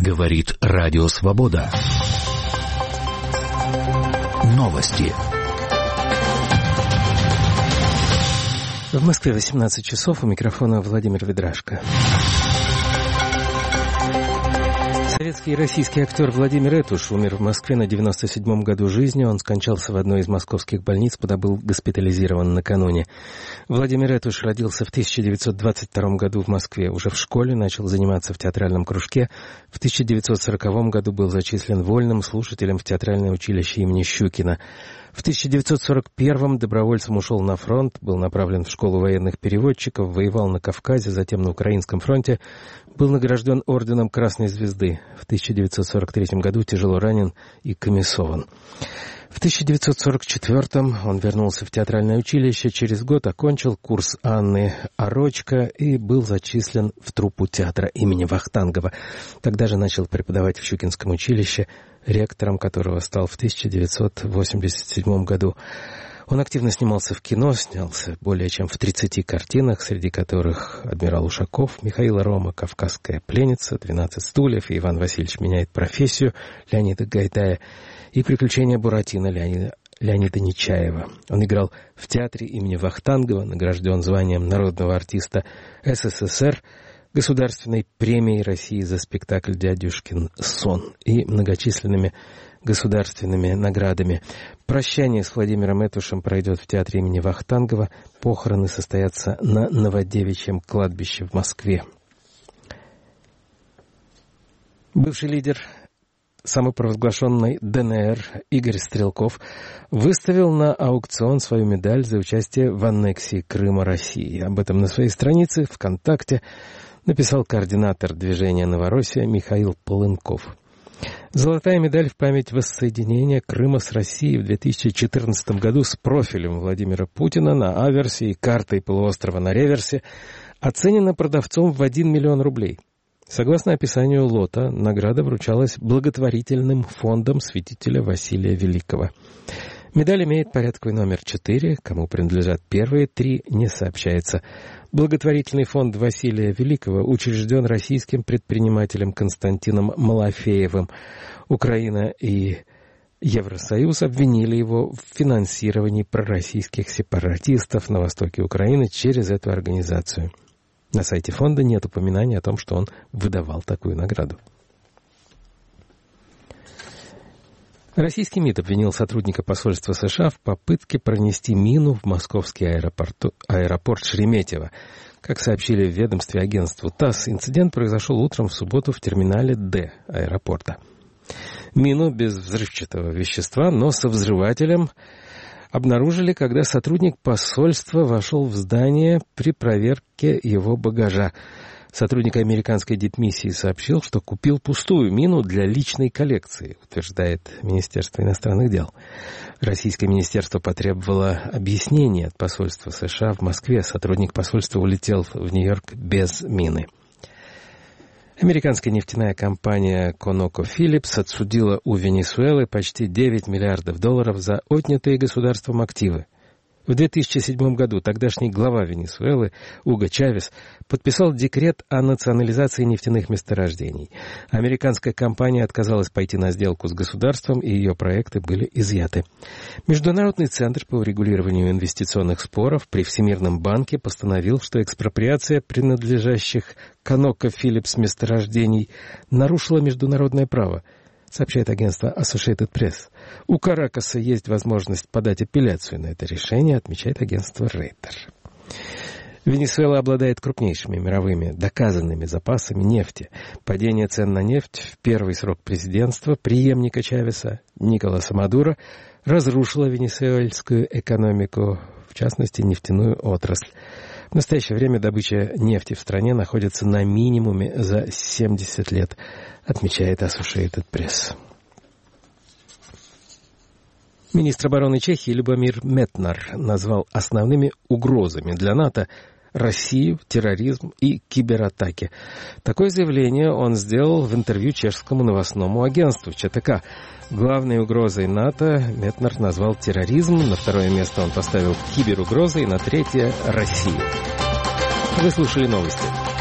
Говорит Радио Свобода. Новости. В Москве 18 часов. У микрофона Владимир Ведрашко. Советский и российский актер Владимир Этуш умер в Москве на 97-м году жизни. Он скончался в одной из московских больниц, куда был госпитализирован накануне. Владимир Этуш родился в 1922 году в Москве. Уже в школе начал заниматься в театральном кружке. В 1940 году был зачислен вольным слушателем в театральное училище имени Щукина. В 1941-м добровольцем ушел на фронт, был направлен в школу военных переводчиков, воевал на Кавказе, затем на Украинском фронте, был награжден орденом Красной Звезды. В 1943 году тяжело ранен и комиссован. В 1944-м он вернулся в театральное училище, через год окончил курс Анны Орочко и был зачислен в труппу театра имени Вахтангова. Тогда же начал преподавать в Щукинском училище, ректором которого стал в 1987 году. Он активно снимался в кино, снялся более чем в 30 картинах, среди которых «Адмирал Ушаков», «Михаила Рома», «Кавказская пленница», «12 стульев» и «Иван Васильевич меняет профессию» Леонида Гайдая и «Приключения Буратино» Леонида Нечаева. Он играл в театре имени Вахтангова, награжден званием народного артиста СССР, Государственной премией России за спектакль «Дядюшкин сон» и многочисленными государственными наградами. Прощание с Владимиром Этушем пройдет в театре имени Вахтангова. Похороны состоятся на Новодевичьем кладбище в Москве. Бывший лидер самопровозглашенной ДНР Игорь Стрелков выставил на аукцион свою медаль за участие в аннексии Крыма России. Об этом на своей странице ВКонтакте написал координатор движения «Новороссия» Михаил Полынков. Золотая медаль в память воссоединения Крыма с Россией в 2014 году с профилем Владимира Путина на аверсе и картой полуострова на реверсе оценена продавцом в 1 миллион рублей. Согласно описанию лота, награда вручалась благотворительным фондом святителя Василия Великого. Медаль имеет порядковый номер 4, кому принадлежат первые 3, не сообщается. Благотворительный фонд Василия Великого учрежден российским предпринимателем Константином Малафеевым. Украина и Евросоюз обвинили его в финансировании пророссийских сепаратистов на востоке Украины через эту организацию. На сайте фонда нет упоминания о том, что он выдавал такую награду. Российский МИД обвинил сотрудника посольства США в попытке пронести мину в московский аэропорт Шереметьево. Как сообщили в ведомстве агентству ТАСС, инцидент произошел утром в субботу в терминале «Д» аэропорта. Мину без взрывчатого вещества, но со взрывателем обнаружили, когда сотрудник посольства вошел в здание при проверке его багажа. Сотрудник американской дипмиссии сообщил, что купил пустую мину для личной коллекции, утверждает Министерство иностранных дел. Российское министерство потребовало объяснений от посольства США в Москве. Сотрудник посольства улетел в Нью-Йорк без мины. Американская нефтяная компания ConocoPhillips отсудила у Венесуэлы почти $9 миллиардов за отнятые государством активы. В 2007 году тогдашний глава Венесуэлы Уго Чавес подписал декрет о национализации нефтяных месторождений. Американская компания отказалась пойти на сделку с государством, и ее проекты были изъяты. Международный центр по урегулированию инвестиционных споров при Всемирном банке постановил, что экспроприация принадлежащих ConocoPhillips месторождений нарушила международное право, сообщает агентство Associated Press. У Каракаса есть возможность подать апелляцию на это решение, отмечает агентство Reuters. Венесуэла обладает крупнейшими мировыми доказанными запасами нефти. Падение цен на нефть в первый срок президентства преемника Чавеса Николаса Мадуро разрушило венесуэльскую экономику, в частности нефтяную отрасль. В настоящее время добыча нефти в стране находится на минимуме за 70 лет, отмечает Associated Press. Министр обороны Чехии Любомир Метнар назвал основными угрозами для НАТО Россию, терроризм и кибератаки. Такое заявление он сделал в интервью чешскому новостному агентству ЧТК. Главной угрозой НАТО Метнар назвал терроризм, на второе место он поставил киберугрозы и на третье — Россию. Вы слушали новости.